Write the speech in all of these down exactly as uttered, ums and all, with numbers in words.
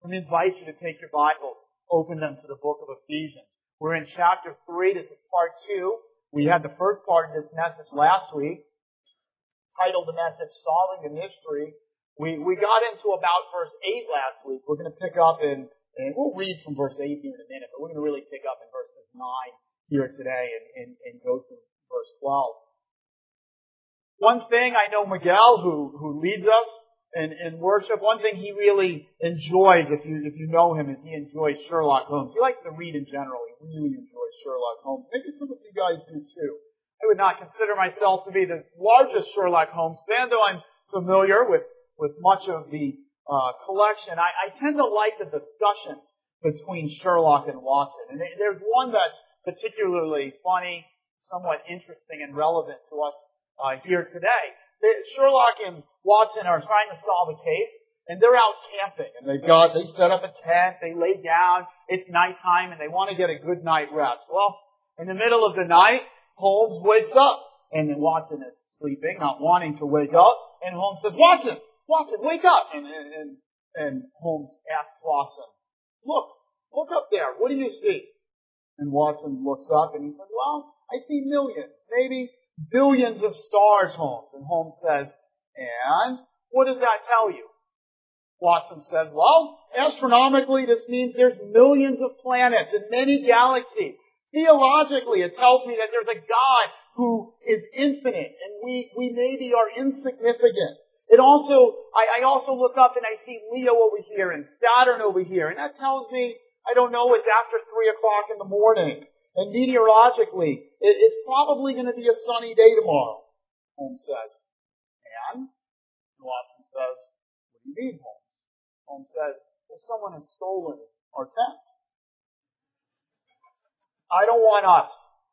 Let me invite you to take your Bibles, open them to the book of Ephesians. We're in chapter three. This is part two. We had the first part of this message last week, titled the message, Solving the Mystery. We we got into about verse eight last week. We're going to pick up in, and we'll read from verse eight here in a minute, but we're going to really pick up in verses nine here today and, and, and go through verse twelve. One thing I know Miguel, who, who leads us in, in worship, one thing he really enjoys, if you if you know him, is he enjoys Sherlock Holmes. He likes to read in general. He really enjoys Sherlock Holmes. Maybe some of you guys do too. I would not consider myself to be the largest Sherlock Holmes fan, though I'm familiar with, with much of the uh, collection. I, I tend to like the discussions between Sherlock and Watson. And there's one that's particularly funny, somewhat interesting and relevant to us uh, here today. Sherlock and Watson are trying to solve a case, and they're out camping. And they've got, they set up a tent, they lay down, it's nighttime, and they want to get a good night rest. Well, in the middle of the night, Holmes wakes up, and then Watson is sleeping, not wanting to wake up, and Holmes says, Watson, Watson, wake up! And, and, and Holmes asks Watson, look, look up there, what do you see? And Watson looks up and he says, well, I see millions, maybe billions of stars, Holmes. And Holmes says, and what does that tell you? Watson says, well, astronomically this means there's millions of planets and many galaxies. Theologically, it tells me that there's a God who is infinite and we, we maybe are insignificant. It also, I, I also look up and I see Leo over here and Saturn over here, and that tells me, I don't know, it's after three o'clock in the morning. And meteorologically, it, it's probably going to be a sunny day tomorrow, Holmes says. And Watson says, what do you mean, Holmes? Holmes says, well, someone has stolen our tent. I don't want us.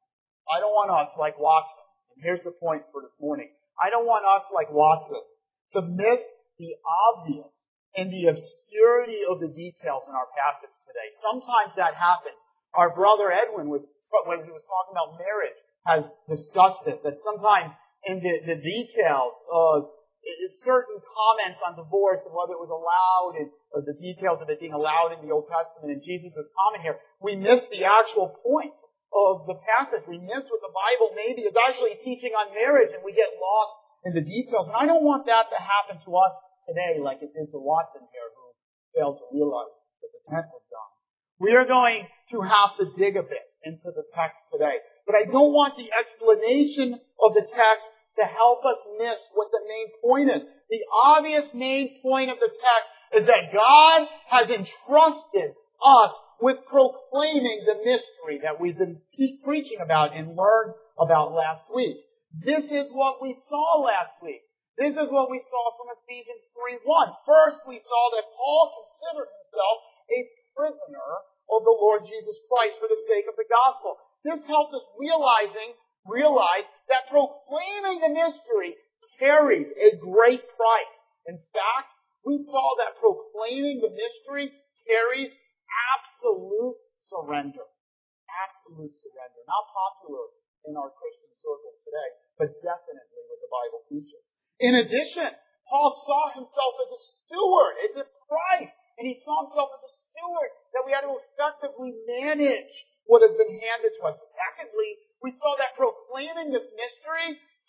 I don't want us like Watson. And here's the point for this morning. I don't want us like Watson to miss the obvious and the obscurity of the details in our passage today. Sometimes that happens. Our brother Edwin was, when he was talking about marriage, has discussed this, that sometimes in the, the details of certain comments on divorce and whether it was allowed and, or the details of it being allowed in the Old Testament and Jesus' comment here, we miss the actual point of the passage. We miss what the Bible maybe is actually teaching on marriage, and we get lost in the details. And I don't want that to happen to us today like it did to Watson here, who failed to realize that the tent was gone. We are going to have to dig a bit into the text today. But I don't want the explanation of the text to help us miss what the main point is. The obvious main point of the text is that God has entrusted us with proclaiming the mystery that we've been te- preaching about and learned about last week. This is what we saw last week. This is what we saw from Ephesians three one. First, we saw that Paul considers himself a prisoner of the Lord Jesus Christ for the sake of the gospel. This helps us realizing, realize that proclaiming the mystery carries a great price. In fact, we saw that proclaiming the mystery carries absolute surrender. Absolute surrender. Not popular in our Christian circles today, but definitely what the Bible teaches. In addition, Paul saw himself as a steward, as a price, and he saw himself as a steward that we had to effectively manage what has been handed to us. Secondly, we saw that proclaiming this mystery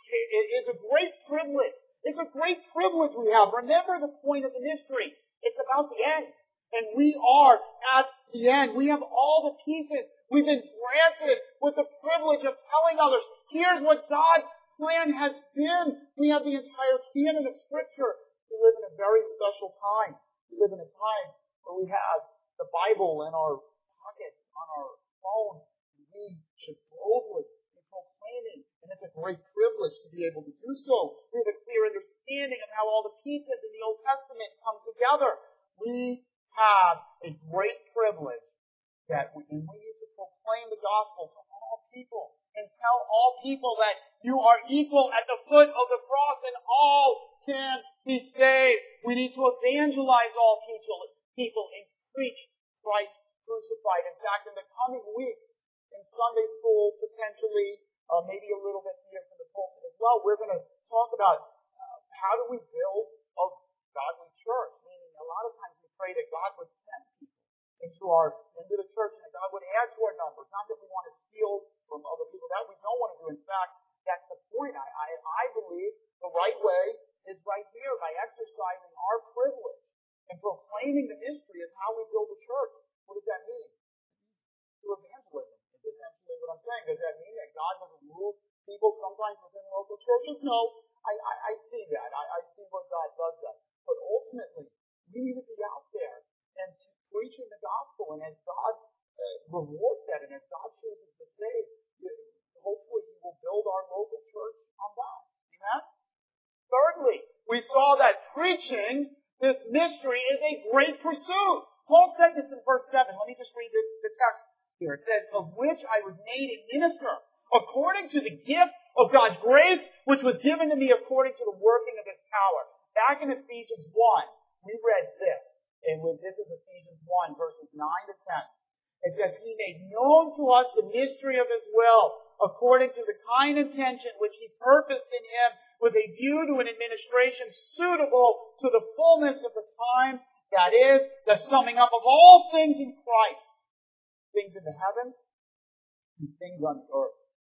is a great privilege. It's a great privilege we have. Remember the point of the mystery. It's about the end. And we are at the end. We have all the pieces. We've been granted with the privilege of telling others, here's what God's plan has been. We have the entire canon of Scripture. We live in a very special time. We live in a time where we have the Bible in our pockets, on our phones. We should boldly be proclaiming, and it's a great privilege to be able to do so. We have a clear understanding of how all the pieces in the Old Testament come together. We have a great privilege that we, and we need to proclaim the gospel to all people and tell all people that you are equal at the foot of the cross and all can be saved. We need to evangelize all people, people and preach Christ crucified. In fact, in the coming weeks, in Sunday school, potentially, uh, maybe a little bit here from the pulpit as well, we're going to talk about uh, how do we build a godly church. Meaning, a lot of times we pray pray that God would send people into our, into the church and that God would add to our numbers. Not that we want to steal from other people. That we don't want to do. In fact, that's the point. I, I, I believe the right way is right here by exercising our privilege and proclaiming the mystery of how we build the church. What does that mean? Through evangelism is essentially what I'm saying. Does that mean that God doesn't move people sometimes within local churches? No. I, I, I see that. I, I see where God does that. But ultimately, we need to be out there and preaching the gospel. And as God uh, rewards that and as God chooses to save, hopefully He will build our local church on that. Amen? Thirdly, we saw that preaching this mystery is a great pursuit. Paul said this in verse seven. Let me just read the, the text here. It says, of which I was made a minister, according to the gift of God's grace, which was given to me according to the working of His power. Back in Ephesians one, we read this. And this is Ephesians one, verses nine to ten. It says, He made known to us the mystery of His will, according to the kind intention which He purposed in Him, with a view to an administration suitable to the fullness of the times, that is, the summing up of all things in Christ, things in the heavens and things on the earth.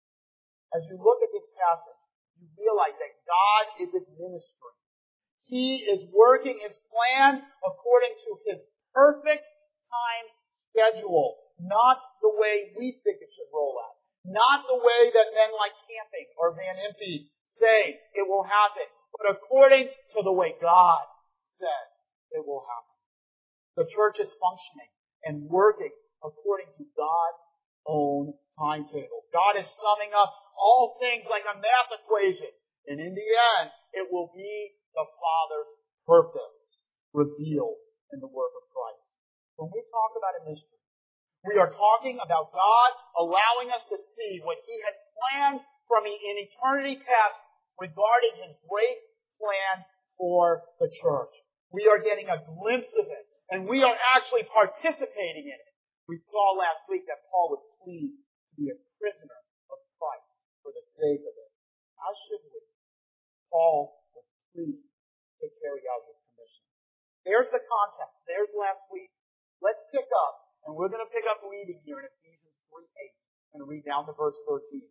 As you look at this passage, you realize that God is administering. He is working His plan according to His perfect time schedule, not the way we think it should roll out. Not the way that men like Camping or Van Impe say it will happen, but according to the way God says it will happen. The church is functioning and working according to God's own timetable. God is summing up all things like a math equation, and in the end, it will be the Father's purpose revealed in the work of Christ. When we talk about a mystery, we are talking about God allowing us to see what He has planned from in eternity past regarding His great plan for the church. We are getting a glimpse of it, and we are actually participating in it. We saw last week that Paul was pleased to be a prisoner of Christ for the sake of it. How should we? Paul was pleased to carry out his commission. There's the context. There's last week. Let's pick up, and we're going to pick up reading here in Ephesians three eight and read down to verse thirteen.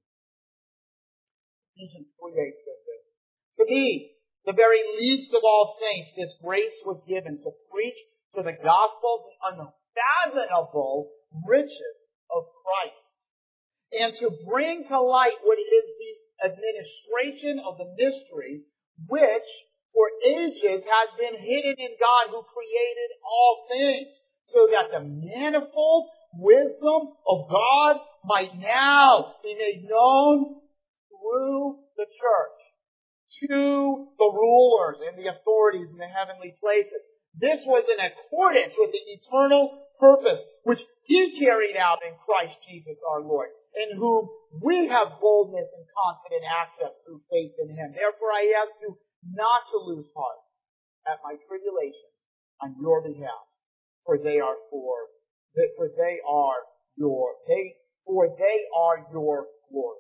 Ephesians three eight says this. To me, the very least of all saints, this grace was given to preach to the gospel the unfathomable riches of Christ, and to bring to light what is the administration of the mystery, which for ages has been hidden in God who created all things, so that the manifold wisdom of God might now be made known through the church to the rulers and the authorities in the heavenly places. This was in accordance with the eternal purpose which He carried out in Christ Jesus our Lord, in whom we have boldness and confident access through faith in Him. Therefore I ask you not to lose heart at my tribulation on your behalf, for they are for, for they are your, they, for they are your glory.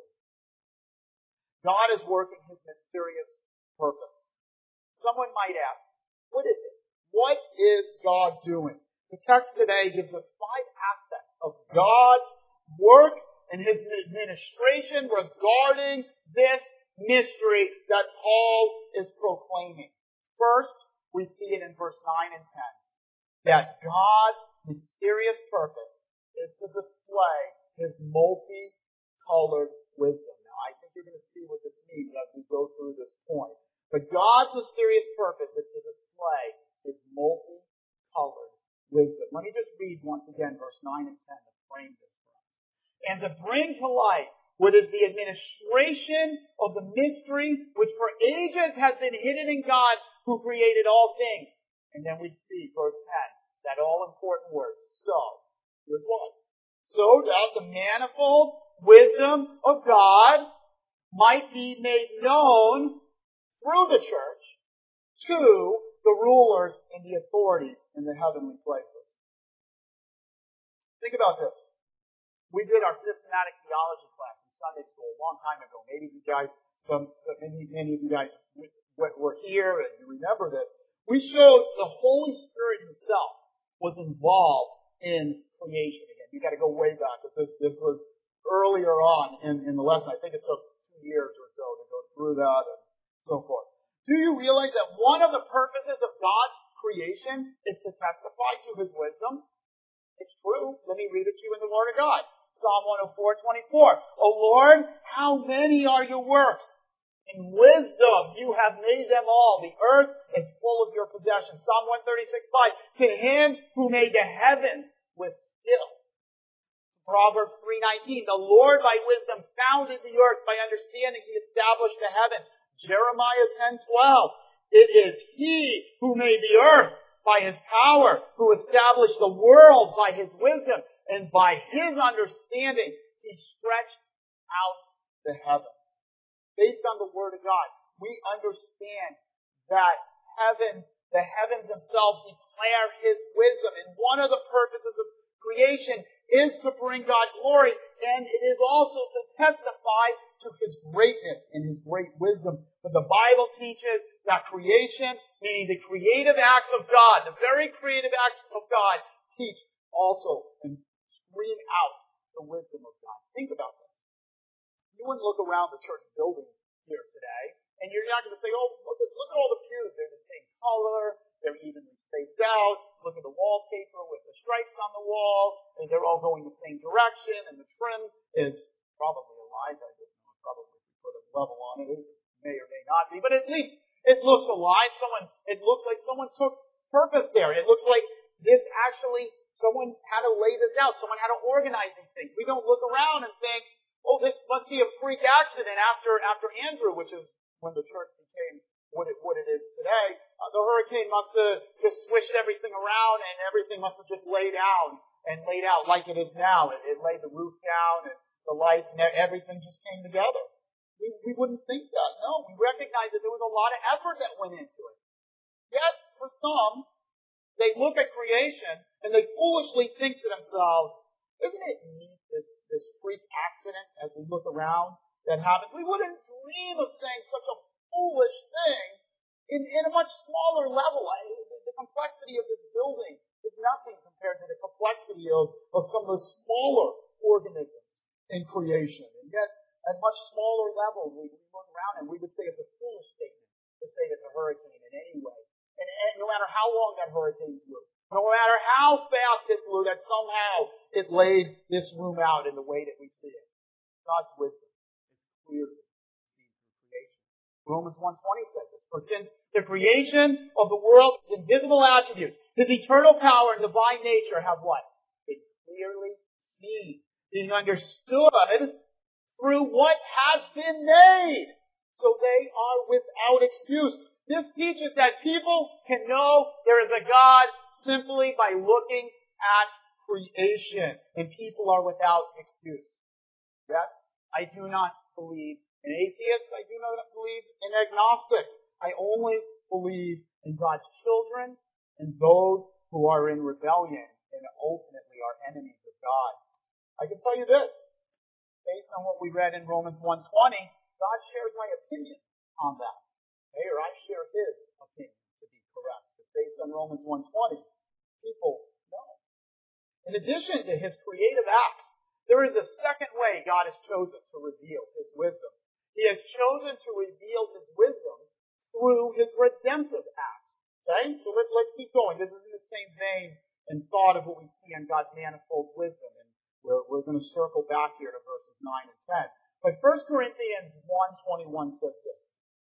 God is working His mysterious purpose. Someone might ask, what is it? What is God doing? The text today gives us five aspects of God's work and His administration regarding this mystery that Paul is proclaiming. First, we see it in verse nine and ten, that God's mysterious purpose is to display His multicolored wisdom. Now, I think you're going to see what this means as we go through this point. But God's mysterious purpose is to display His multicolored wisdom. Let me just read once again verse nine and ten to frame this for us. And to bring to light what is the administration of the mystery which for ages has been hidden in God who created all things. And then we see verse ten, that all-important word, so. Here's what? So that the manifold wisdom of God might be made known through the church to the rulers and the authorities in the heavenly places. Think about this. We did our systematic theology class in Sunday school a long time ago. Maybe you guys, some, maybe many of you guys were here and you remember this. We showed the Holy Spirit Himself was involved in creation. Again, you got to go way back. But this this was earlier on in, in the lesson. I think it took two years or so to go through that and so forth. Do you realize that one of the purposes of God's creation is to testify to His wisdom? It's true. Let me read it to you in the Word of God. Psalm one oh four twenty-four. O Lord, how many are your works? In wisdom you have made them all. The earth is full of your possessions. Psalm one thirty-six five. To Him who made the heavens with skill. Proverbs three nineteen. The Lord by wisdom founded the earth. By understanding He established the heavens. Jeremiah ten twelve. It is He who made the earth by His power, who established the world by His wisdom, and by His understanding He stretched out the heavens. Based on the Word of God, we understand that heaven, the heavens themselves declare His wisdom. And one of the purposes of creation is to bring God glory, and it is also to testify to His greatness and His great wisdom. But the Bible teaches that creation, meaning the creative acts of God, the very creative acts of God, teach also and scream out the wisdom of God. Think about this. You wouldn't look around the church building here today, and you're not going to say, oh, look at, look at all the pews. They're the same color. They're evenly spaced out. Look at the wallpaper with the stripes on the wall. And they're all going the same direction, and the trim is probably aligned. I don't know. Probably put a level on it. It may or may not be, but at least it looks aligned. Someone, it looks like someone took purpose there. It looks like this actually, someone had to lay this out. Someone had to organize these things. We don't look around and think, oh, this must be a freak accident after after Andrew, which is when the church became what it what it is today. Uh, the hurricane must have just swished everything around, and everything must have just laid out and laid out like it is now. It, it laid the roof down, and the lights, and everything just came together. We we wouldn't think that. No, we recognize that there was a lot of effort that went into it. Yet, for some, they look at creation and they foolishly think to themselves, isn't it neat, this, this freak accident as we look around that happens? We wouldn't dream of saying such a foolish thing in, in a much smaller level. I, the, the complexity of this building is nothing compared to the complexity of, of some of the smaller organisms in creation. And yet, at a much smaller level, we, we look around and we would say it's a foolish statement to say that the hurricane in any way. And, and no matter how long that hurricane blew, no matter how fast it blew, that somehow it laid this room out in the way that we see it. God's wisdom is clearly seen through creation. Romans one twenty says this. For since the creation of the world, His invisible attributes, His eternal power and divine nature have what? Been clearly seen, being understood through what has been made. So they are without excuse. This teaches that people can know there is a God simply by looking at creation. And people are without excuse. Yes, I do not believe in atheists. I do not believe in agnostics. I only believe in God's children and those who are in rebellion and ultimately are enemies of God. I can tell you this. Based on what we read in Romans one twenty, God shares my opinion on that. Okay, or I share His opinion to be correct. But based on Romans one twenty, people know. In addition to His creative acts, there is a second way God has chosen to reveal His wisdom. He has chosen to reveal His wisdom through His redemptive acts. Okay, so let, let's keep going. This is in the same vein and thought of what we see in God's manifold wisdom. And we're, we're going to circle back here to verses nine and ten. But First Corinthians one twenty-one says this.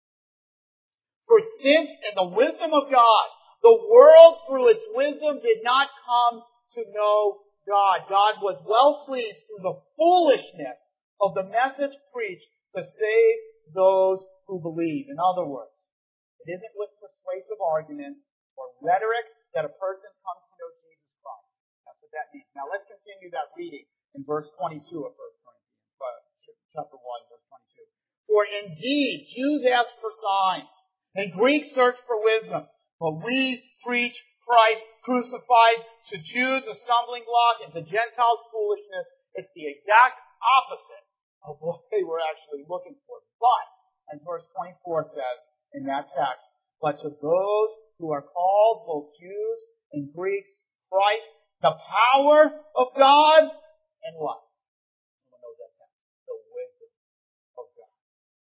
For since in the wisdom of God, the world through its wisdom did not come to know God. God was well pleased through the foolishness of the message preached to save those who believe. In other words, it isn't with persuasive arguments or rhetoric that a person comes to know Jesus Christ. That's what that means. Now let's continue that reading in verse twenty-two of First Corinthians, chapter one, verse twenty-two. For indeed, Jews ask for signs, and Greeks search for wisdom. But we preach Christ crucified, to Jews a stumbling block, and to Gentiles foolishness. It's the exact opposite of what they were actually looking for. But, as verse twenty-four says in that text, but to those who are called, both Jews and Greeks, Christ, the power of God, and what? Someone knows that text. The wisdom of God.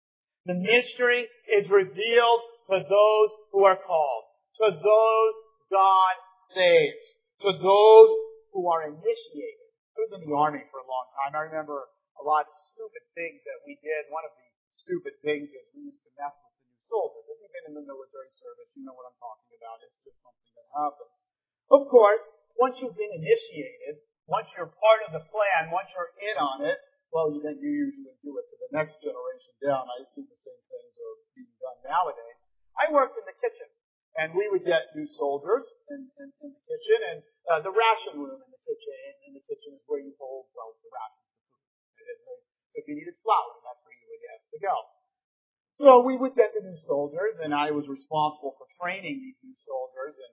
The mystery is revealed to those who are called, to those God saves, to those who are initiated. I was in the Army for a long time. I remember a lot of stupid things that we did. One of the stupid things is we used to mess with the new soldiers. If you've been in the military service, you know what I'm talking about. It's just something that happens. Of course, once you've been initiated, once you're part of the plan, once you're in on it, well, you, then you usually do it to the next generation down. I assume the same things are being done nowadays. I worked in the kitchen, and we would get new soldiers in, in, in the kitchen, and uh, the ration room in the kitchen. In the kitchen is where you hold, well, the rations of food. It is a, if you needed flour, that's where you would ask to go. So we would get the new soldiers, and I was responsible for training these new soldiers, and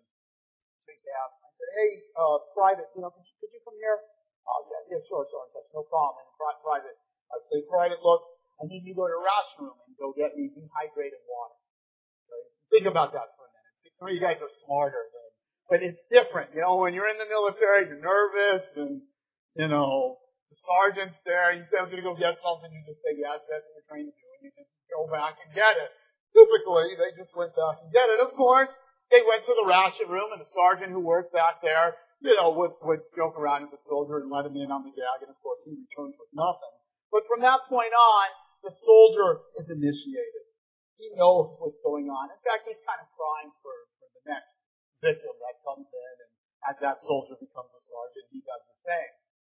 I used to ask, I said, hey, uh, private, you know, could you, could you come here? Oh, yeah, yeah, sure, sorry, that's no problem. And pri- private, I'd say, private, look, I need you to go to the ration room and go get me dehydrated water. Okay? Think about that for a minute. Some of you guys are smarter than, but it's different. You know, when you're in the military, you're nervous, and, you know, the sergeant's there, he tells you to go get something, you just say, yes, that's what you're trained to do, and you just go back and get it. Typically, they just went back and get it. Of course, they went to the ration room, and the sergeant who worked back there, you know, would, would joke around with the soldier and let him in on the gag, and of course he returns with nothing. But from that point on, the soldier is initiated. He knows what's going on. In fact, he's kind of crying for, for the next victim that comes in, and as that soldier becomes a sergeant, he does the same.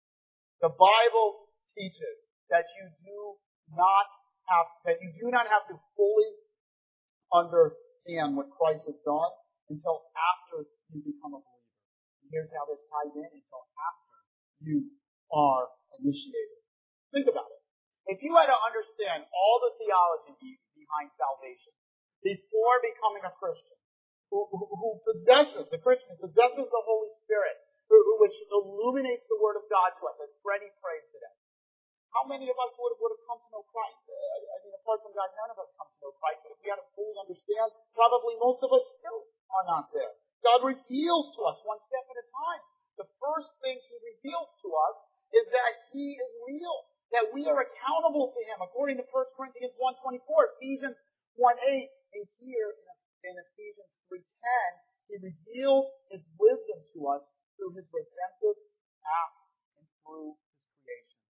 The Bible teaches that you do not have, that you do not have to fully understand what Christ has done until after you become a believer. Here's how this ties in until after you are initiated. Think about it. If you had to understand all the theology behind salvation before becoming a Christian, who, who, who possesses, the Christian possesses the Holy Spirit, who, which illuminates the Word of God to us, as Freddie prayed today, how many of us would, would have come to know Christ? I mean, apart from God, none of us come to know Christ, but if we had to fully understand, probably most of us still are not there. God reveals to us one step at a time. The first thing He reveals to us is that He is real, that we are accountable to Him, according to First Corinthians one twenty-four, Ephesians one eight, and here in Ephesians three ten, He reveals His wisdom to us through His redemptive acts and through His creation.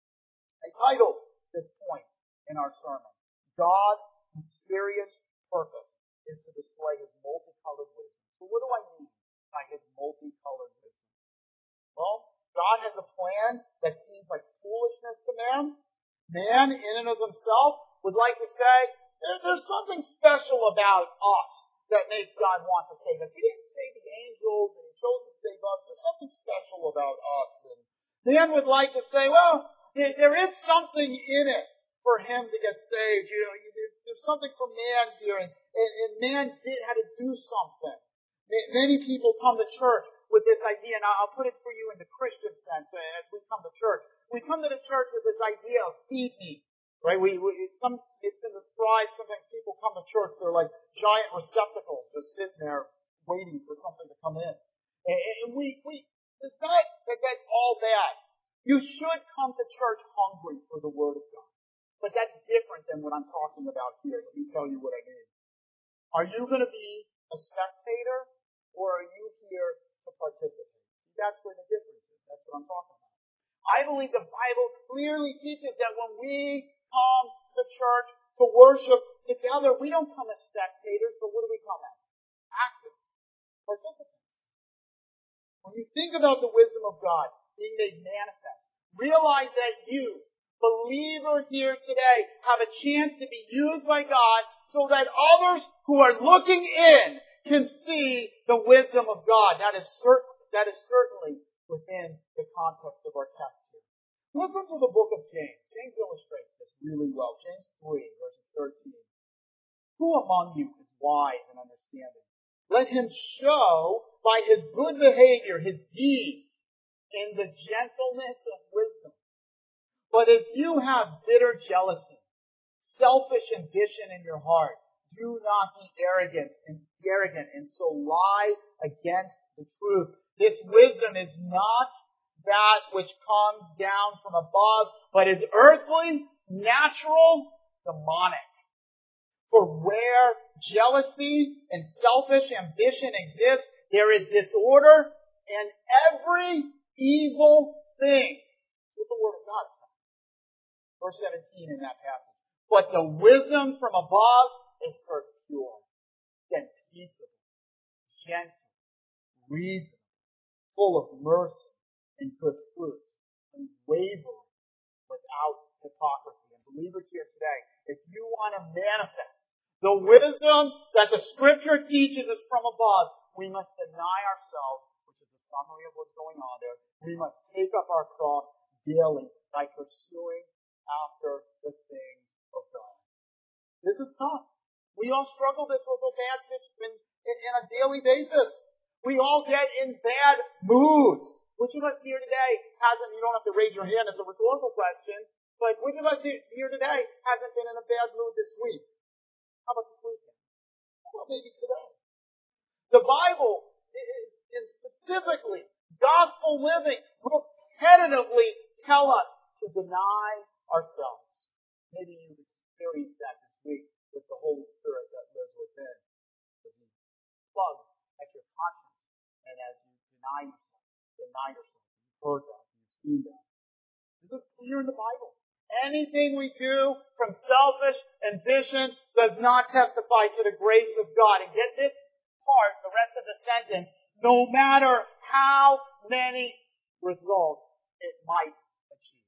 I titled this point in our sermon, God's mysterious purpose is to display His multicolored wisdom. So what do I mean by His multicolored wisdom? Well, God has a plan that seems like foolishness to man. Man, in and of himself, would like to say, there's something special about us that makes God want to save us. He didn't save the angels, and He chose to save us. There's something special about us. And man would like to say, well, there is something in it for him to get saved. You know, there's something for man here, and, and, and man did had to do something. Many people come to church with this idea, and I'll put it for you in the Christian sense as we come to church. We come to the church with this idea of feed me, right? We, we it's some it's been described. Sometimes people come to church, they're like giant receptacles, just sitting there waiting for something to come in. And, and we we it's not that that's all bad. You should come to church hungry for the Word of God, but that's different than what I'm talking about here. Let me tell you what I mean. Are you going to be a spectator, or are you here to participate? That's where the difference is. That's what I'm talking about. I believe the Bible clearly teaches that when we come to church to worship together, we don't come as spectators, but what do we come as? Active participants. When you think about the wisdom of God being made manifest, realize that you, believer here today, have a chance to be used by God so that others who are looking in can see the wisdom of God. That is certain, that is certainly within the context of our text here. Listen to the book of James. James illustrates this really well. James three, verses thirteen. Who among you is wise and understanding? Let him show by his good behavior, his deeds, in the gentleness of wisdom. But if you have bitter jealousy, selfish ambition in your heart, do not be arrogant and arrogant and so lie against the truth. This wisdom is not that which comes down from above, but is earthly, natural, demonic. For where jealousy and selfish ambition exist, there is disorder and every evil thing. That's what the Word of God says. Verse seventeen in that passage. But the wisdom from above is first pure, then peaceable, gentle, reasonable, full of mercy and good fruits, unwavering, without hypocrisy. And believers here today, if you want to manifest the wisdom that the Scripture teaches us from above, we must deny ourselves, which is a summary of what's going on there. We must take up our cross daily by pursuing after the things of God. This is tough. We all struggle this with a bad in, in, in a daily basis. We all get in bad moods. Which of us here today hasn't, you don't have to raise your hand, it's a rhetorical question, but which of us here today hasn't been in a bad mood this week? How about this weekend? Well, maybe today. The Bible, and specifically gospel living, repetitively tell us to deny ourselves. Maybe you've experienced that this week with the Holy Spirit that lives within. As you plug at your conscience and as you deny yourself, deny yourself. You've heard that. You've seen that. This is clear in the Bible. Anything we do from selfish ambition does not testify to the grace of God. And get this part, the rest of the sentence, no matter how many results it might achieve.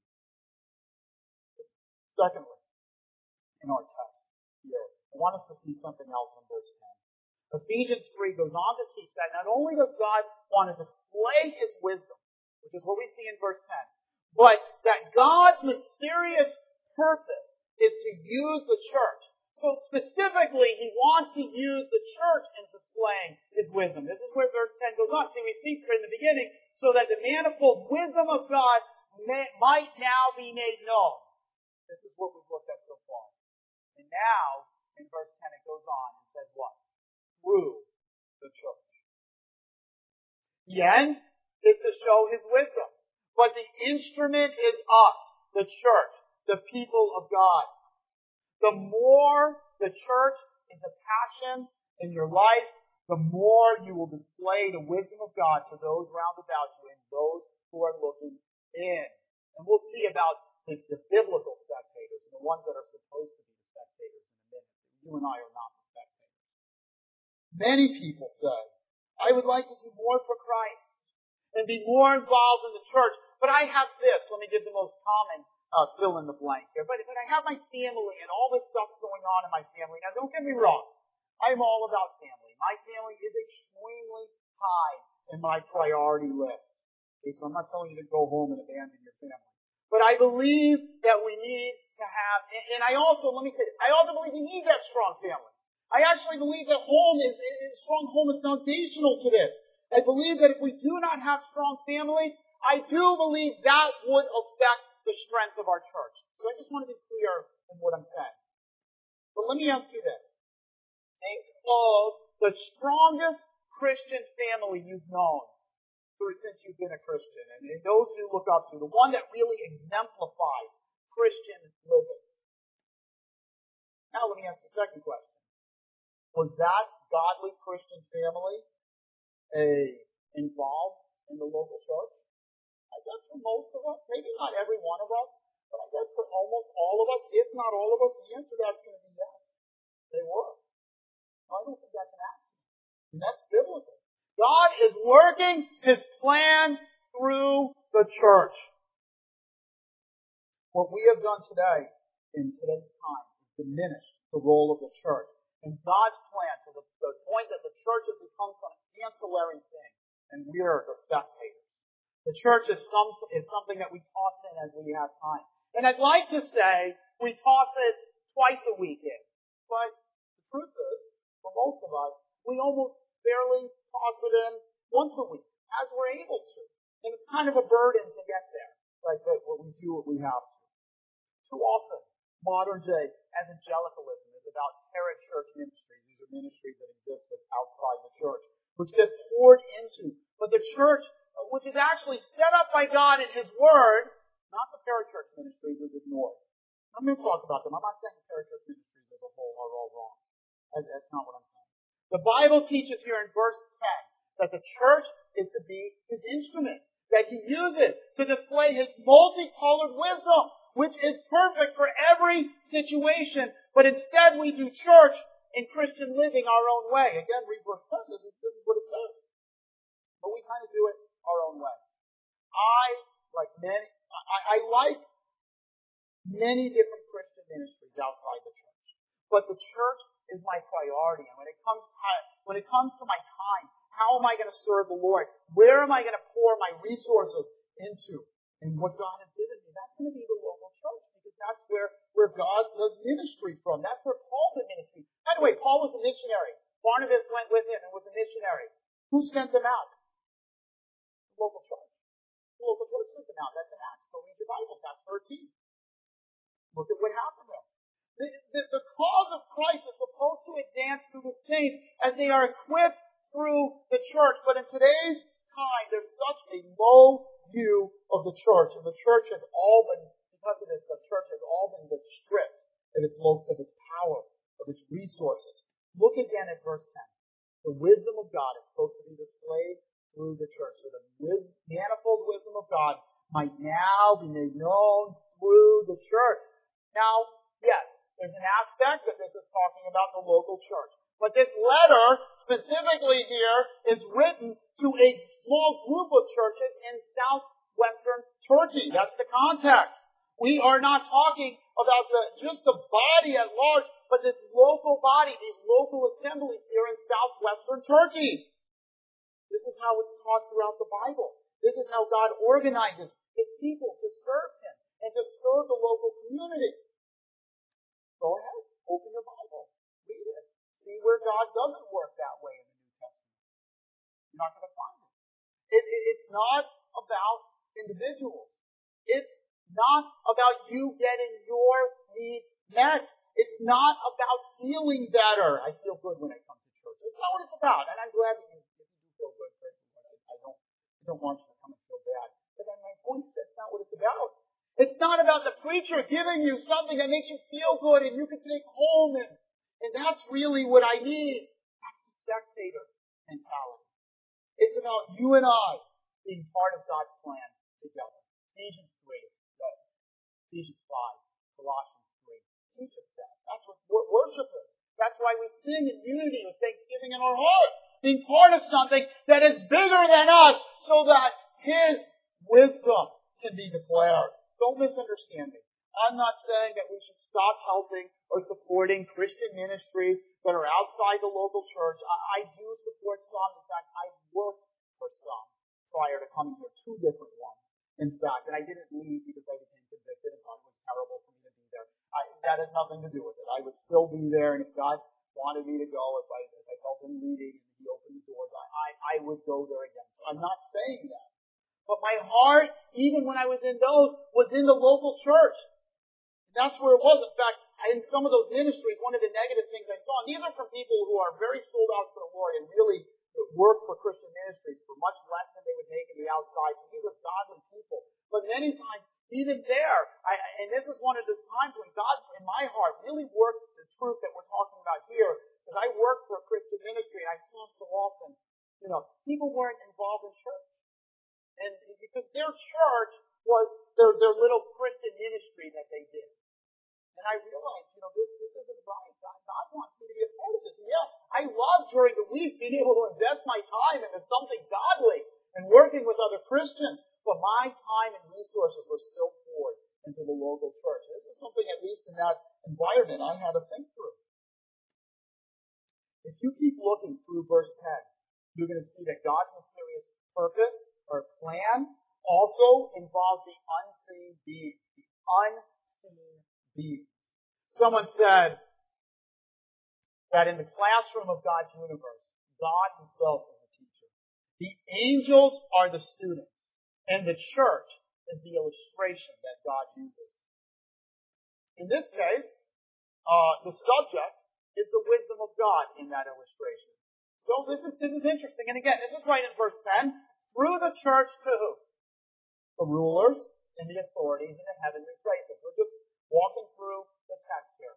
Secondly, in our text here, I want us to see something else in verse ten. Ephesians three goes on to teach that not only does God want to display His wisdom, which is what we see in verse ten, but that God's mysterious purpose is to use the church. So specifically, He wants to use the church in displaying His wisdom. This is where verse ten goes on. See, we see here in the beginning, so that the manifold wisdom of God may, might now be made known. This is what we've looked at so far. And now, in verse ten, it goes on and says what? Through the church. The end is to show His wisdom. But the instrument is us, the church, the people of God. The more the church is a passion in your life, the more you will display the wisdom of God to those round about you and those who are looking in. And we'll see about the, the biblical spectators, the ones that are supposed to be the spectators in a minute. You and I are not the spectators. Many people say, I would like to do more for Christ and be more involved in the church. But I have this. Let me give the most common uh, fill in the blank here. But, but I have my family and all this stuff's going on in my family. Now, don't get me wrong. I'm all about family. My family is extremely high in my priority list. Okay, so I'm not telling you to go home and abandon your family. But I believe that we need to have, and, and I also, let me say, I also believe we need that strong family. I actually believe that home is, is strong home is foundational to this. I believe that if we do not have strong family, I do believe that would affect the strength of our church. So I just want to be clear in what I'm saying. But let me ask you this. Think of the strongest Christian family you've known since you've been a Christian, and, and those you look up to, the one that really exemplifies Christian living. Now let me ask the second question. Was that godly Christian family a, involved in the local church? I guess for most of us, maybe not every one of us, but I guess for almost all of us, if not all of us, the answer to that's going to be yes. They were. I don't think that's an accident. And that's biblical. God is working His plan through the church. What we have done today, in today's time, is diminish the role of the church. And God's plan, to the, the point that the church has become some ancillary thing, and we're the spectators. The church is, some, is something that we toss in as we have time. And I'd like to say we toss it twice a week in. But the truth is, for most of us, we almost barely toss it in once a week, as we're able to. And it's kind of a burden to get there, like that, what we do, what we have to. Too often, modern day evangelicalism is about parachurch ministries. These are ministries that exist outside the church. which get poured into. But the church, which is actually set up by God in His Word, not the parachurch ministries, is ignored. I'm going to talk about them. I'm not saying the parachurch ministries as a whole are all wrong. That's not what I'm saying. The Bible teaches here in verse ten that the church is to be His instrument, that He uses to display His multicolored wisdom, which is perfect for every situation. But instead we do church in Christian living our own way. Again, read verse ten. This is, this is what it says. But we kind of do it our own way. I, like many, I, I like many different Christian ministries outside the church. But the church is my priority. And when it comes time, when it comes to my time, how am I going to serve the Lord? Where am I going to pour my resources into? And what God has given me, that's going to be the local church, because that's where, where God does ministry from. That's where Paul did ministry. By the way, Paul was a missionary. Barnabas went with him and was a missionary. Who sent them out? The local church. The local church sent them out. That's in Acts. Go read your Bible. Acts thirteen. Look at what happened there. The, the, the cause of Christ is supposed to advance through the saints as they are equipped through the church. But in today's time, there's such a low view of the church. And the church has all been, because of this, the church has all been stripped of its, of its power, of its resources. Look again at verse ten. The wisdom of God is supposed to be displayed through the church. So the wisdom, manifold wisdom of God might now be made known through the church. Now, yes, there's an aspect that this is talking about the local church. But this letter, specifically here, is written to a small group of churches in southwestern Turkey. That's the context. We are not talking about the, just the body at large, but this local body, these local assemblies here in southwestern Turkey. This is how it's taught throughout the Bible. This is how God organizes His people to serve Him and to serve the local community. Go ahead, open your Bible, read it, see where God doesn't work that way in the New Testament. You're not going to find it. it, it it's not about individuals. It's not about you getting your needs met. It's not about feeling better. I feel good when I come to church. That's not what it's about. And I'm glad that you, if you do feel good, praise the Lord. I don't, I don't want you to come and feel bad. But then my point is that's not what it's about. It's not about the preacher giving you something that makes you feel good and you can take home and, and that's really what I need. That's the spectator mentality. It's about you and I being part of God's plan together. Ephesians three, Ephesians five, Colossians three. Teach us that. That's what worship is. That's why we sing in unity with thanksgiving in our heart. Being part of something that is bigger than us so that His wisdom can be declared. Don't misunderstand me. I'm not saying that we should stop helping or supporting Christian ministries that are outside the local church. I, I do support some. In fact, I've worked for some prior to coming here. Two different ones, in fact. And I didn't leave because I became convicted and thought it was terrible for me to be there. I, that has nothing to do with it. I would still be there, and if God wanted me to go, if I, if I felt Him leading and He opened the doors, I, I, I would go there again. So I'm not saying that. But my heart, even when I was in those, was in the local church. And that's where it was. In fact, in some of those ministries, one of the negative things I saw, and these are from people who are very sold out for the Lord and really work for Christian ministries for much less than they would make in the outside. So these are godly people. But many times, even there, I, and this is one of the times when God, in my heart, really worked the truth that we're talking about here, because I worked for a Christian ministry and I saw so often, you know, people weren't involved in church. And because their church was their, their little Christian ministry that they did. And I realized, you know, this, this isn't right. God, God wants me to be a part of this. And yeah, I love during the week being able to invest my time into something godly and working with other Christians. But my time and resources were still poured into the local church. This was something, at least in that environment, I had to think through. If you keep looking through verse ten, you're going to see that God's mysterious purpose or plan also involves the unseen being. The unseen being. Someone said that in the classroom of God's universe, God Himself is the teacher. The angels are the students, and the church is the illustration that God uses. In this case, uh, the subject is the wisdom of God in that illustration. So this is, this is interesting. And again, this is right in verse ten. Through the church to who? The rulers and the authorities in the heavenly places. We're just walking through the text here.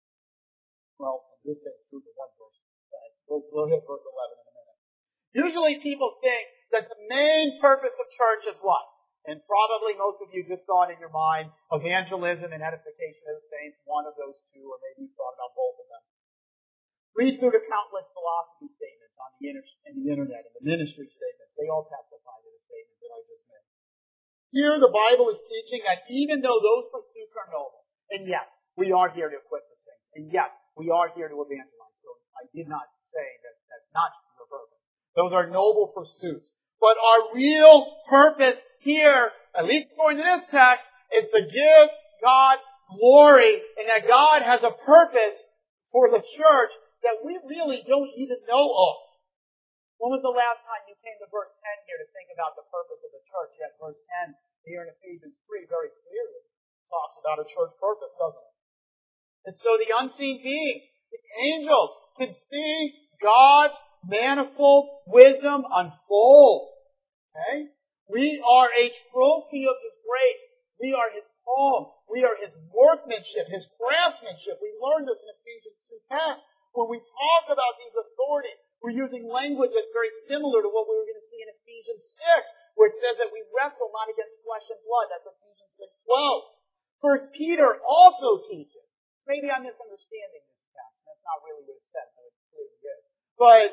Well, in this case, through the one verse. We'll, we'll hit verse eleven in a minute. Usually people think that the main purpose of church is what? And probably most of you just thought in your mind, evangelism and edification of the saints, one of those two, or maybe you thought about both of them. Read through the countless philosophy statements on the, inter- and the internet and the ministry statements. They all testify to the statement that I just made. Here the Bible is teaching that even though those pursuits are noble, and yes, we are here to equip the saints, and yes, we are here to evangelize, so I did not say that that's not your purpose. Those are noble pursuits. But our real purpose here, at least according to this text, is to give God glory, and that God has a purpose for the church that we really don't even know of. When was the last time you came to verse ten here to think about the purpose of the church? Yet verse ten here in Ephesians three very clearly talks about a church purpose, doesn't it? And so the unseen beings, the angels, can see God's manifold wisdom unfold. Okay? We are a trophy of His grace. We are His poem. We are His workmanship, His craftsmanship. We learned this in Ephesians two ten. When we talk about these authorities, we're using language that's very similar to what we were going to see in Ephesians six, where it says that we wrestle not against flesh and blood. That's Ephesians six twelve. First Peter also teaches. Maybe I'm misunderstanding this text. That's not really what it says, but it clearly is. But,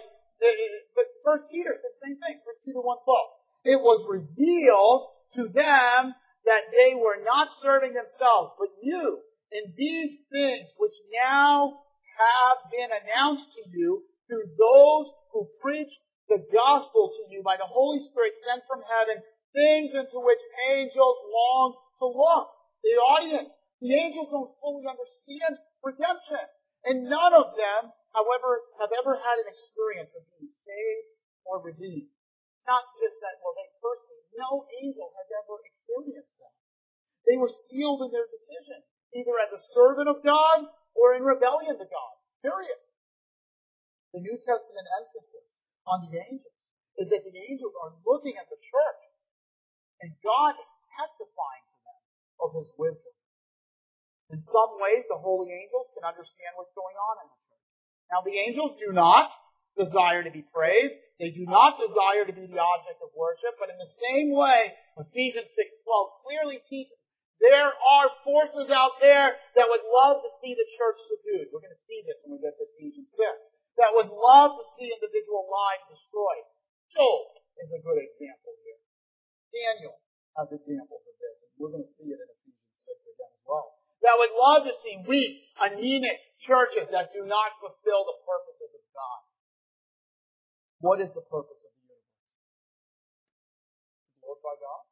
but First Peter says the same thing. First Peter one twelve. It was revealed to them that they were not serving themselves, but you, in these things which now have been announced to you through those who preach the gospel to you by the Holy Spirit sent from heaven, things into which angels long to look. The audience, the angels don't fully understand redemption. And none of them, however, have ever had an experience of being saved or redeemed. Not just that, well, they personally, no angel has ever experienced that. They were sealed in their decision, either as a servant of God or in rebellion to God. Period. The New Testament emphasis on the angels is that the angels are looking at the church and God is testifying to them of His wisdom. In some ways, the holy angels can understand what's going on in the church. Now, the angels do not desire to be praised. They do not desire to be the object of worship. But in the same way, Ephesians six twelve clearly teaches there are forces out there that would love to see the church subdued. We're going to see this when we get to Ephesians six. That would love to see individual lives destroyed. Job is a good example here. Daniel has examples of this. And we're going to see it in Ephesians six again as well. That would love to see weak, anemic churches that do not fulfill the purposes of God. What is the purpose of the universe? To glorify God.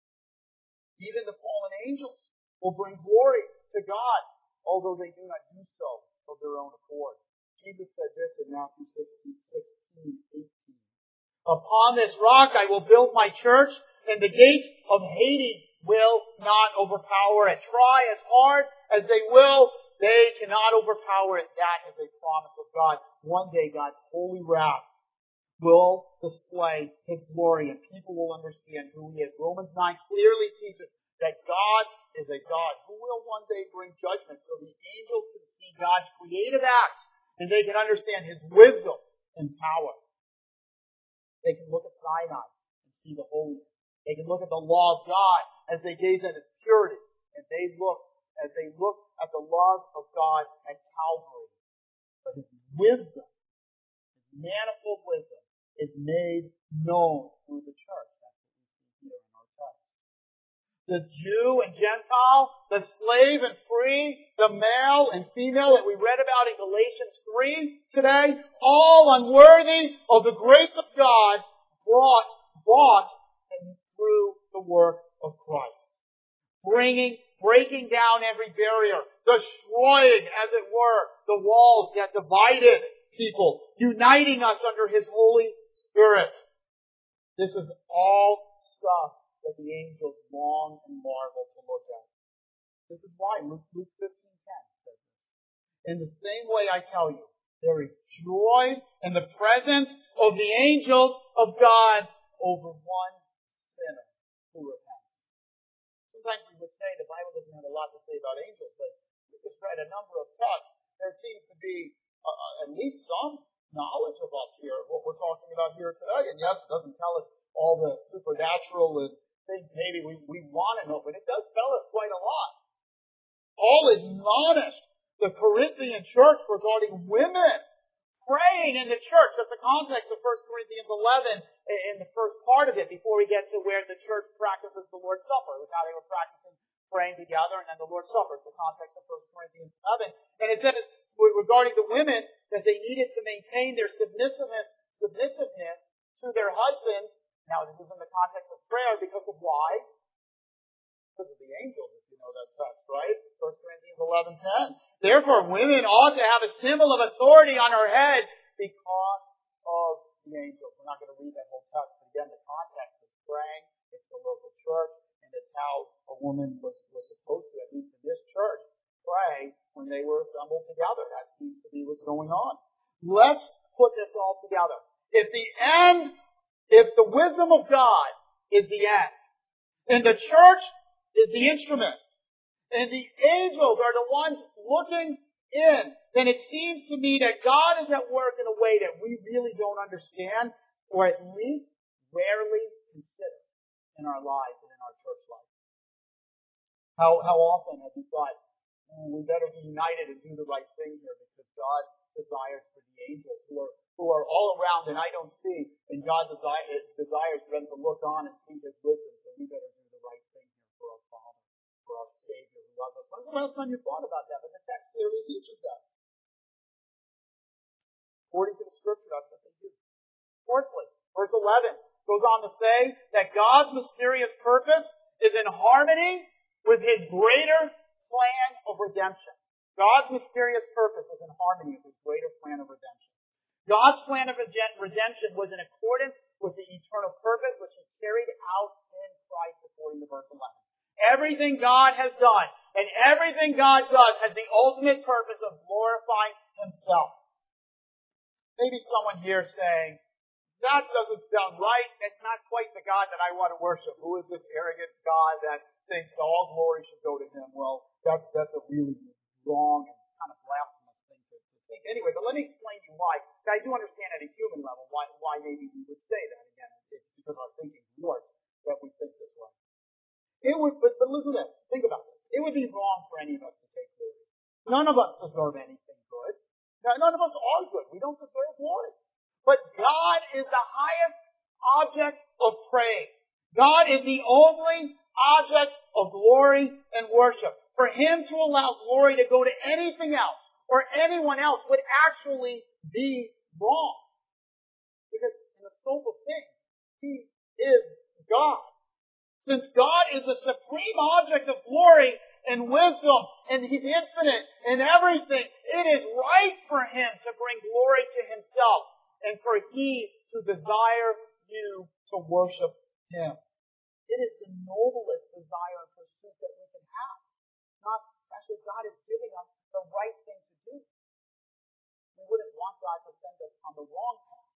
Even the fallen angels will bring glory to God, although they do not do so of their own accord. Jesus said this in Matthew sixteen, sixteen, eighteen. Upon this rock I will build my church, and the gates of Hades will not overpower it. Try as hard as they will, they cannot overpower it. That is a promise of God. One day God's holy wrath will display His glory and people will understand who He is. Romans nine clearly teaches that God is a God who will one day bring judgment so the angels can see God's creative acts and they can understand His wisdom and power. They can look at Sinai and see the holiness. They can look at the law of God as they gaze at His purity, and they look as they look at the love of God at Calvary. But His wisdom, His manifold wisdom, is made known through the church. That's what we see here in our text. The Jew and Gentile, the slave and free, the male and female that we read about in Galatians three today, all unworthy of the grace of God, brought, bought and through the work of Christ. Bringing, breaking down every barrier, destroying, as it were, the walls that divided people, uniting us under His Holy Spirit. This is all stuff that the angels long and marvel to look at. This is why Luke, Luke fifteen ten says this. In the same way I tell you, There is joy in the presence of the angels of God over one sinner who repents. Sometimes we would say the Bible doesn't have a lot to say about angels, but we just read a number of texts. There seems to be uh, at least some knowledge of us here, of what we're talking about here today. And yes, it doesn't tell us all the supernatural and things maybe we, we want to know, but it does tell us quite a lot. Paul admonished the Corinthian church regarding women praying in the church. That's the context of First Corinthians eleven in the first part of it before we get to where the church practices the Lord's Supper. With how they were practicing praying together and then the Lord's Supper. It's the context of First Corinthians eleven. And it says regarding the women that they needed to maintain their submissiveness, submissiveness to their husbands. Now this is in the context of prayer because of why? Because of the angels, if you know that text, right? First Corinthians eleven ten. Therefore, women ought to have a symbol of authority on her head because of the angels. We're not going to read that whole text, but again, the context is praying. It's the local church, and it's how a woman was, was supposed to, at least in this church, pray when they were assembled together. That seems to be what's going on. Let's put this all together. If the end, if the wisdom of God is the end, and the church is the instrument, and the angels are the ones looking in, then it seems to me that God is at work in a way that we really don't understand, or at least rarely consider in our lives and in our church life. How, how often have you thought, oh, we better be united and do the right thing here because God desires for the angels who are, who are all around and I don't see, and God desire, desires for them to look on and see His wisdom, so we better do the right thing here for our Father, for our Savior who loves us. When's the last time you thought about that? But the text clearly teaches that. According to the Scripture, that's what they do. Fourthly, verse eleven goes on to say that God's mysterious purpose is in harmony with His greater plan of redemption. God's mysterious purpose is in harmony with His greater plan of redemption. God's plan of redemption was in accordance with the eternal purpose which He carried out in Christ according to verse eleven. Everything God has done and everything God does has the ultimate purpose of glorifying Himself. Maybe someone here saying, that doesn't sound right. It's not quite the God that I want to worship. Who is this arrogant God that thinks all glory should go to Him? Well, that's that's a really wrong and kind of blasphemous thing to, to think. Anyway, but let me explain to you why. I do understand at a human level why why maybe we would say that. Again, it's because our thinking is warped that we think this way. It would, but, but listen to this. Think about this. It would be wrong for any of us to take glory. None of us deserve anything good. None of us are good. We don't deserve glory. But God is the highest object of praise. God is the only object of glory and worship. For Him to allow glory to go to anything else or anyone else would actually be wrong. Because in the scope of things, He is God. Since God is the supreme object of glory and wisdom, and He's infinite in everything, it is right for Him to bring glory to Himself, and for He to desire you to worship Him. It is the noblest desire and pursuit that we can have. Not, actually, God is giving us the right thing to do. We wouldn't want God to send us on the wrong path.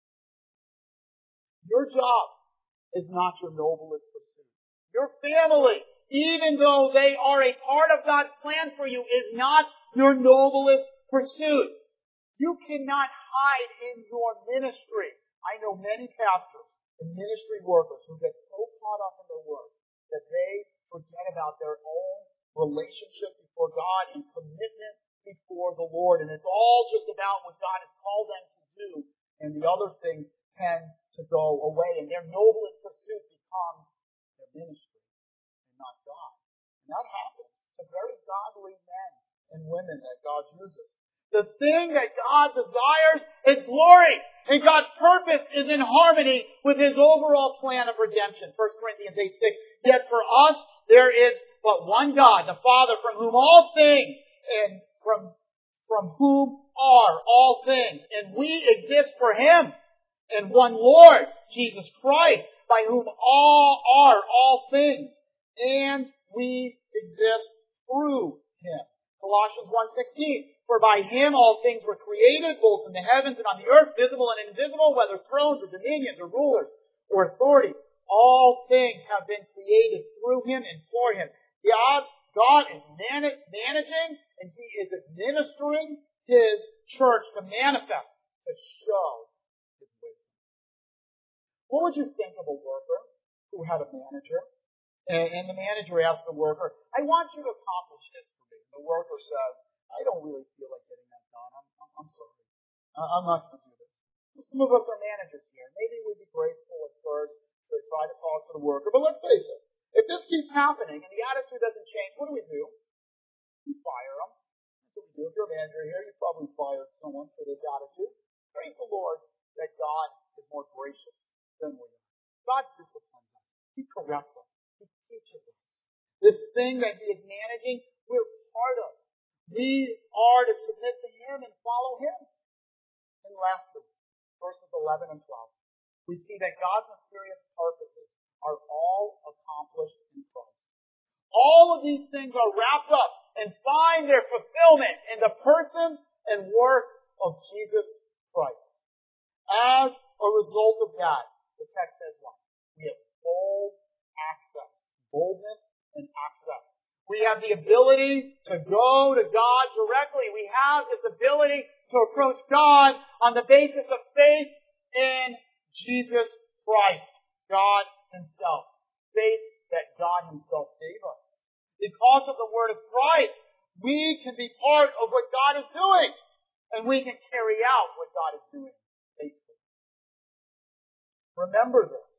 Your job is not your noblest pursuit. Your family, even though they are a part of God's plan for you, is not your noblest pursuit. You cannot hide in your ministry. I know many pastors and ministry workers who get so caught up in their work that they forget about their own relationship before God and commitment before the Lord. And it's all just about what God has called them to do, and the other things tend to go away. And their noblest pursuit becomes their ministry and not God. And that happens to very godly men and women that God uses. The thing that God desires is glory. And God's purpose is in harmony with His overall plan of redemption. First Corinthians eight six. Yet for us there is but one God, the Father, from whom all things and from, from whom are all things. And we exist for Him. And one Lord, Jesus Christ, by whom all are all things. And we exist through Him. Colossians one sixteen, for by him all things were created, both in the heavens and on the earth, visible and invisible, whether thrones or dominions or rulers or authorities. All things have been created through him and for him. God, God is man- managing and he is administering his church to manifest, to show his wisdom. What would you think of a worker who had a manager? And, and the manager asked the worker, I want you to accomplish this for me. The worker said, I don't really feel like getting that done. I'm, I'm, I'm sorry. I'm not going to do this. Some of us are managers here. Maybe we'd be graceful at first to try to talk to the worker. But let's face it. If this keeps happening and the attitude doesn't change, what do we do? We fire them. That's what we do. If you're a manager here, you probably fired someone for this attitude. Praise the Lord that God is more gracious than we are. God disciplines us. He corrects us. He teaches us. This thing that he is managing, we're part of. We are to submit to him and follow him. And lastly, verses eleven and twelve. We see that God's mysterious purposes are all accomplished in Christ. All of these things are wrapped up and find their fulfillment in the person and work of Jesus Christ. As a result of that, the text says what? We have bold access. Boldness and access. We have the ability to go to God directly. We have this ability to approach God on the basis of faith in Jesus Christ, God himself. Faith that God himself gave us. Because of the word of Christ, we can be part of what God is doing. And we can carry out what God is doing faithfully. Remember this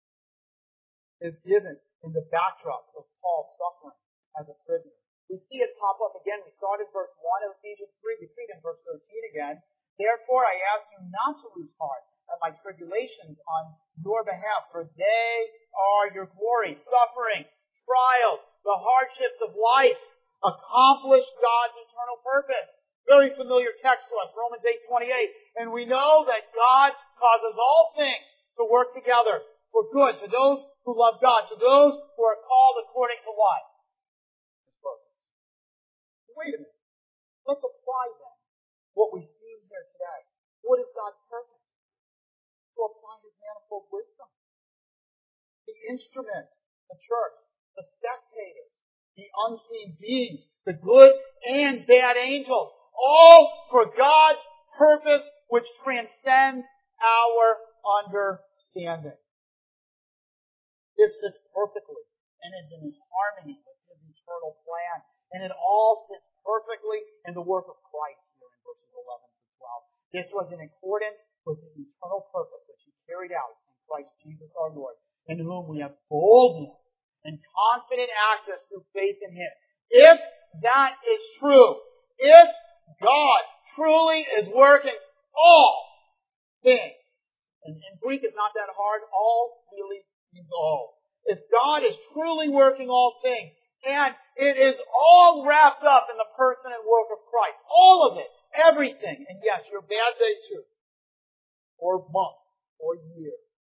is given in the backdrop of Paul's suffering as a prisoner. We see it pop up again. We started verse one of Ephesians three. We see it in verse thirteen again. Therefore, I ask you not to lose heart at my tribulations on your behalf, for they are your glory. Suffering, trials, the hardships of life accomplish God's eternal purpose. Very familiar text to us, Romans eight twenty-eight. And we know that God causes all things to work together for good to those who love God, to those who are called according to what? His purpose. Wait a minute. Let's apply then what we see here today. What is God's purpose? To apply his manifold wisdom. The instrument, the church, the spectators, the unseen beings, the good and bad angels, all for God's purpose which transcends our understanding. This fits perfectly and is in harmony with his eternal plan. And it all fits perfectly in the work of Christ here in verses eleven to twelve. This was in accordance with his eternal purpose which he carried out in Christ Jesus our Lord, in whom we have boldness and confident access through faith in him. If that is true, if God truly is working all things, and in Greek it's not that hard, all really means all. If God is truly working all things, and it is all wrapped up in the person and work of Christ, all of it, everything, and yes, your bad day too, or month, or year.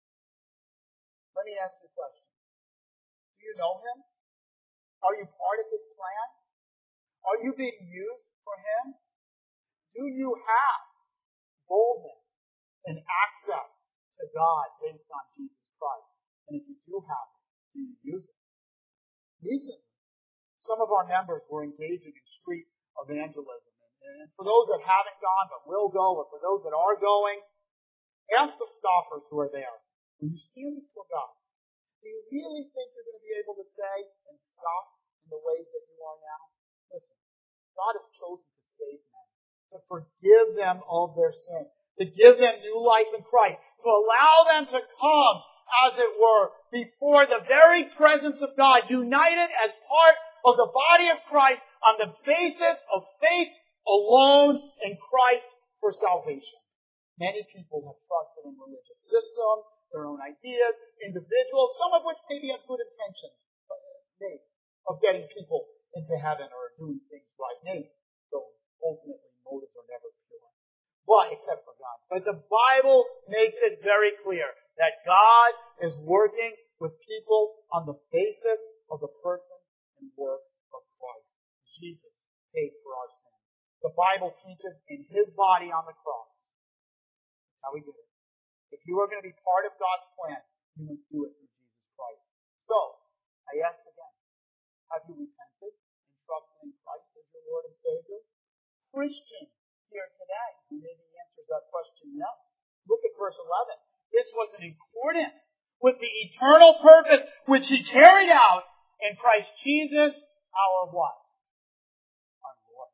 Let me ask you a question. Do you know him? Are you part of his plan? Are you being used for him? Do you have boldness and access to God based on Jesus Christ? And if you do have it, do you use it? Recently, some of our members were engaging in street evangelism. And for those that haven't gone but will go, or for those that are going, ask the scoffers who are there, when you stand before God, do you really think you're going to be able to say and scoff in the ways that you are now? Listen, God has chosen to save men, to forgive them of their sin, to give them new life in Christ, to allow them to come, as it were, before the very presence of God, united as part of the body of Christ on the basis of faith alone in Christ for salvation. Many people have trusted in religious systems, their own ideas, individuals, some of which maybe have good intentions, maybe, of getting people into heaven or doing things right, maybe, though ultimately motives are never pure. But, except for God. But the Bible makes it very clear that God is working with people on the basis of the person and work of Christ. Jesus paid riches in His body on the cross. That's how we did it. If you are going to be part of God's plan, you must do it through Jesus Christ. So, I ask again, have you repented and trusted in Christ as your Lord and Savior? Christian here today, who maybe answers that question yes. Look at verse eleven. This was in accordance with the eternal purpose which He carried out in Christ Jesus, our what? Our Lord.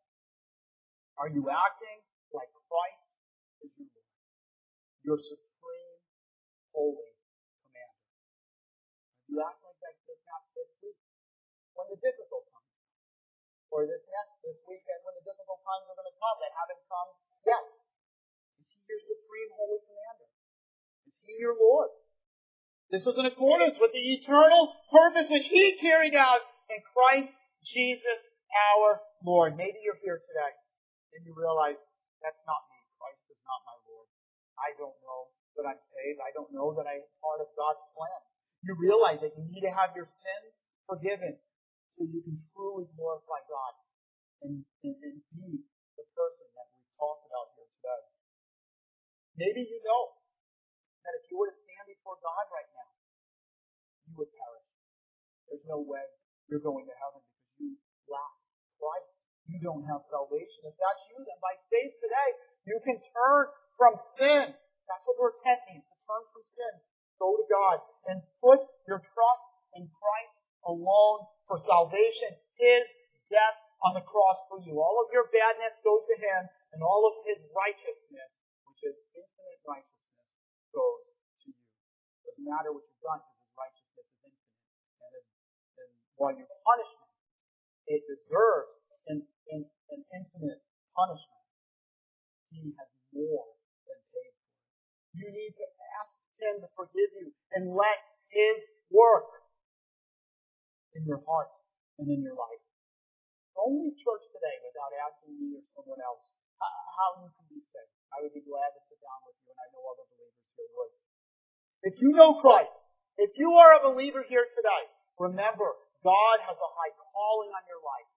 Are you acting like Christ is your Lord? Your supreme, holy commander. You act like that not this week, when the difficult times come, or this next, this weekend when the difficult times are going to come that haven't come yet. Is He your supreme, holy commander? Is He your Lord? This was in accordance with the eternal purpose which He carried out in Christ Jesus our Lord. Maybe you're here today and you realize that's not me. Christ is not my Lord. I don't know that I'm saved. I don't know that I'm part of God's plan. You realize that you need to have your sins forgiven so you can truly glorify God and, and, and be the person that we've talked about here today. Maybe you know that if you were to stand before God right now, you would perish. There's no way you're going to heaven because you lack Christ. You don't have salvation. If that's you, then by faith today, you can turn from sin. That's what repent means, to turn from sin. Go to God and put your trust in Christ alone for salvation. His death on the cross for you. All of your badness goes to Him, and all of His righteousness, which is infinite righteousness, goes to you. It doesn't matter what you've done, because His righteousness is infinite. And, is, and while your punishment, it deserves an, an, an infinite punishment, He has more than paid for it. You need to ask Him to forgive you and let His work in your heart and in your life. Don't leave church today without asking me or someone else how you can be saved. I would be glad to sit down with you, and I know other believers here would. If you know Christ, if you are a believer here today, remember, God has a high calling on your life.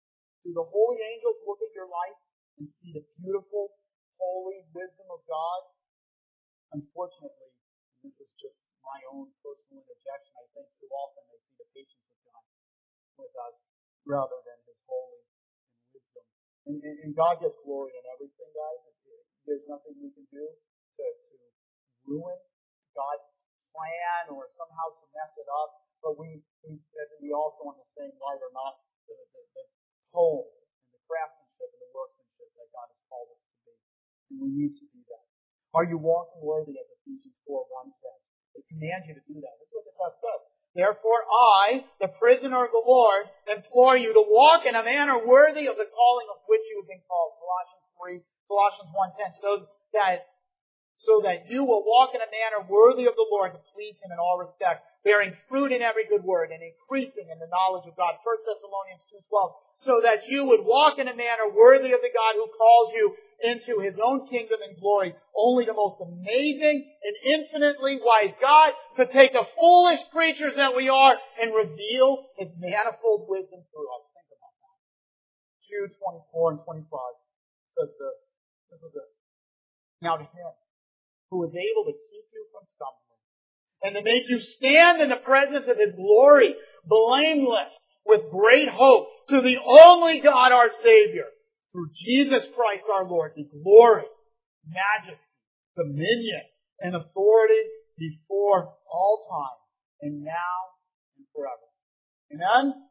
Do the holy angels look at your life and see the beautiful, holy wisdom of God? Unfortunately, and this is just my own personal interjection, I think so often they see the patience of God with us rather than His holy and wisdom. And, and, and God gets glory in everything, guys. There's nothing we can do to, to ruin God's plan or somehow to mess it up. But we, we, we also on the same light are not the, the, the poems and the craftsmanship and the workmanship that God has called us to be. And we need to do that. Are you walking worthy, as Ephesians four one says? It commands you to do that. That's what the text says. Therefore I, the prisoner of the Lord, implore you to walk in a manner worthy of the calling of which you have been called. Colossians three, Colossians one ten. So that, so that you will walk in a manner worthy of the Lord to please Him in all respects, bearing fruit in every good work and increasing in the knowledge of God. First Thessalonians two twelve. So that you would walk in a manner worthy of the God who calls you into His own kingdom and glory. Only the most amazing and infinitely wise God could take the foolish creatures that we are and reveal His manifold wisdom through us. Think about that. Jude twenty-four and twenty-five says this. This is it. Now to Him who is able to keep you from stumbling and to make you stand in the presence of His glory, blameless, with great hope, to the only God our Savior, through Jesus Christ our Lord, be glory, majesty, dominion, and authority before all time, and now and forever. Amen?